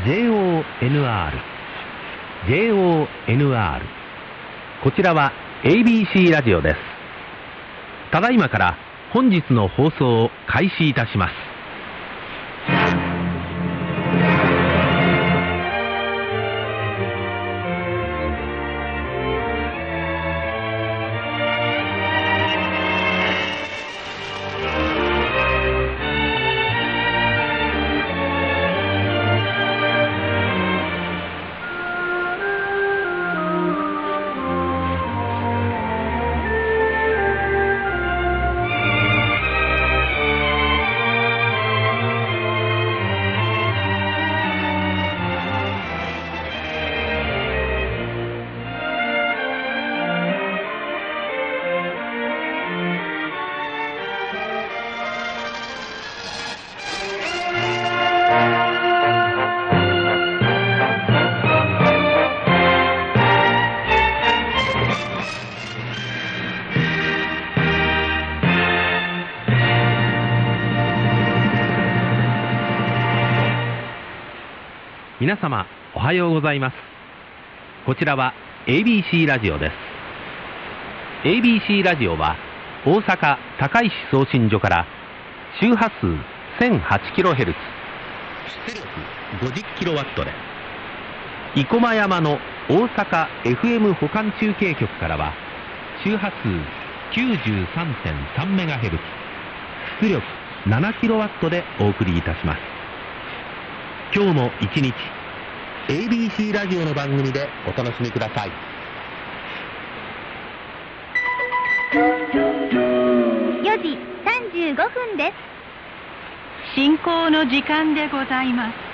JONR JONR こちらは ABC ラジオです。ただいまから本日の放送を開始いたします。皆様おはようございます。こちらは ABC ラジオです。 ABC ラジオは大阪高石送信所から周波数 1008kHz 出力 50kW で、生駒山の大阪 FM 補完中継局からは周波数 93.3MHz 出力 7kW でお送りいたします。今日も一日 ABC ラジオの番組でお楽しみください。 4時35分です。 進行の時間でございます。